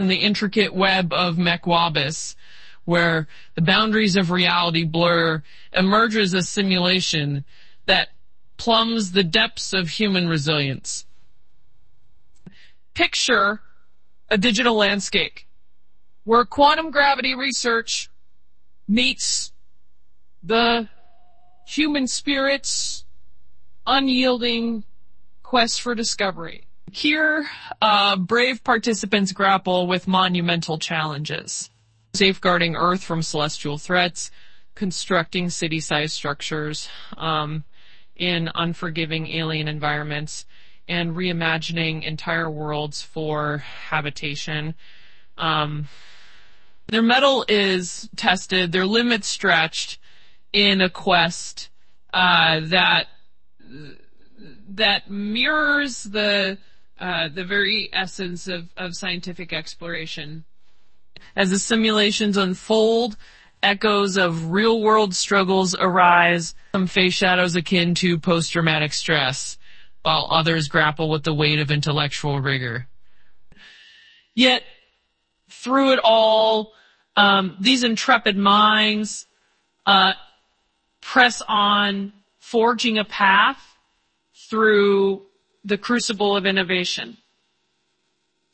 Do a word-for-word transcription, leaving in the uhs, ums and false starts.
in the intricate web of Mechwabus, where the boundaries of reality blur, emerges a simulation that plumbs the depths of human resilience. Picture a digital landscape where quantum gravity research meets the human spirit's unyielding quest for discovery. Here, uh, brave participants grapple with monumental challenges: safeguarding Earth from celestial threats, constructing city-sized structures um, in unforgiving alien environments, and reimagining entire worlds for habitation. Um, their mettle is tested, their limits stretched in a quest uh, that that mirrors the uh, the very essence of, of scientific exploration. As the simulations unfold, echoes of real-world struggles arise, some face shadows akin to post-traumatic stress, while others grapple with the weight of intellectual rigor. Yet, through it all, um, these intrepid minds uh, press on, forging a path through the crucible of innovation.